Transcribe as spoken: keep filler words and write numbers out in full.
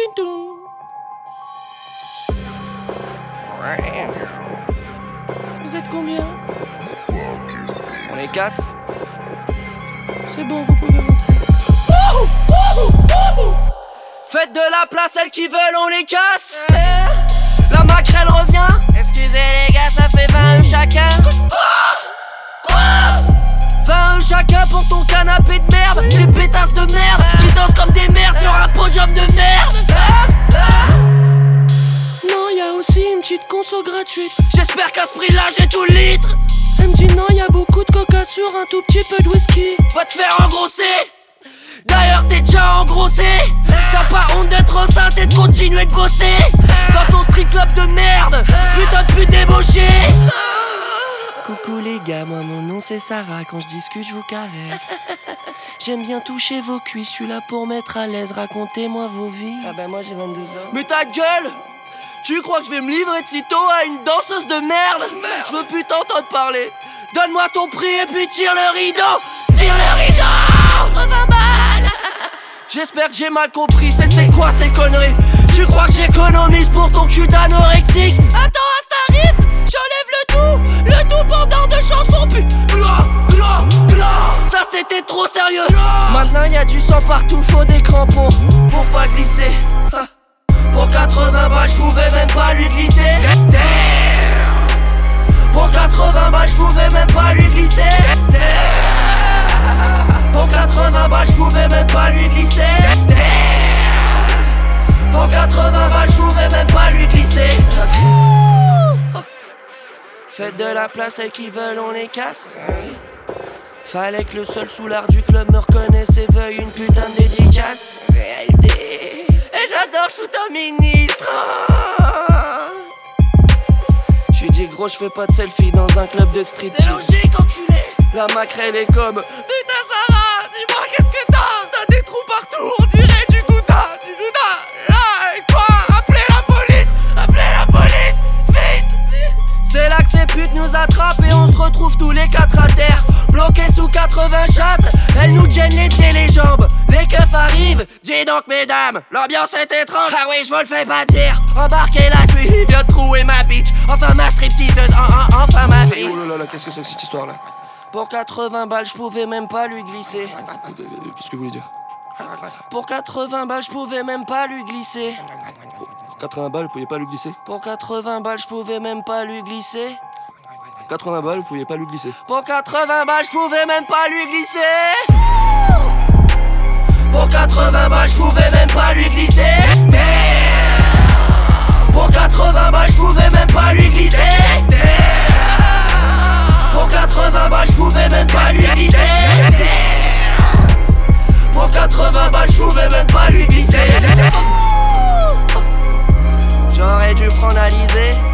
Vous êtes combien? On est quatre. C'est bon, vous pouvez rentrer. Faites de la place, celles qui veulent, on les casse. La maquerelle revient. Excusez les gars, ça fait vingt euros chacun. Quoi? vingt euros chacun pour ton canapé de merde. Des pétasses de merde qui dansent comme des merdes sur un podium de merde. Non, y'a aussi une petite conso gratuite. J'espère qu'à ce prix-là, j'ai tout le litre. Elle me dit non, y'a beaucoup de coca sur un tout petit peu de whisky. Va te faire engrosser. D'ailleurs t'es déjà engrossé. T'as pas honte d'être enceinte et de continuer de bosser dans ton strip club de merde. Putain de pute débauché. Coucou les gars, moi mon nom c'est Sarah. Quand je discute je vous caresse. J'aime bien toucher vos cuisses, je suis là pour mettre à l'aise. Racontez-moi vos vies. Ah bah moi j'ai vingt-deux ans. Mais ta gueule! Tu crois que je vais me livrer de sitôt à une danseuse de merde? Je veux plus t'entendre parler. Donne-moi ton prix et puis tire le rideau. Tire le rideau. quatre-vingts balles. J'espère que j'ai mal compris, c'est c'est quoi ces conneries? Tu crois que j'économise pour ton cul d'anorexique? Attends, Astarif, j'enlève le tout. Le tout pendant deux chansons, pu. Blah, blah, blah. Ça c'était trop sérieux. Maintenant y'a du sang partout, faut des crampons pour pas glisser. Ha. Pour quatre-vingts balles, j'pouvais même pas lui glisser. Pour quatre-vingts balles, j'pouvais même pas lui glisser. Pour quatre-vingts balles, j'pouvais même pas lui glisser. Pour quatre-vingts balles, j'pouvais même pas lui glisser. Faites de la place, celles qui veulent, on les casse. Fallait que le seul soulard du club me reconnaisse et veuille une putain de dédicace. Réalité. Et j'adore shoot un ministre. J'suis dit gros, j'fais pas de selfie dans un club de street. C'est logique, enculé. La maquerelle est comme Putain Sarah, dis-moi qu'est-ce que t'as? T'as des trous partout, on dirait du gouda, du gouda. Là, et quoi? Appelez la police, appelez la police, vite. c'est là que ces putes nous attrapent et on se retrouve tous les quatre à terre. Bloqués sous quatre-vingts chattes, elles nous gênent les pieds, les jambes. Les keufs arrivent, dis donc mesdames, l'ambiance est étrange. Ah oui, je vous le fais pas dire. Embarquez la suite, il vient de trouver ma bitch. Enfin ma stripteaseuse, en, en, enfin ma fille. Oh là là là, qu'est-ce que c'est que cette histoire là? Pour quatre-vingts balles, je pouvais même pas lui glisser. Qu'est-ce que vous voulez dire? Pour quatre-vingts balles, je pouvais même pas lui glisser. Pour quatre-vingts balles, vous pouviez pas lui glisser? Pour quatre-vingts balles, je pouvais même pas lui glisser. quatre-vingts balles, vous pouviez pas lui glisser? Pour quatre-vingts balles, je pouvais même pas lui glisser. Pour quatre-vingts balles, je pouvais même pas lui glisser. Pour quatre-vingts balles, je pouvais même pas lui glisser. Pour quatre-vingts balles, je pouvais même pas lui glisser. Pour quatre-vingts balles, je pouvais même pas lui glisser. J'aurais dû prendre Alizé.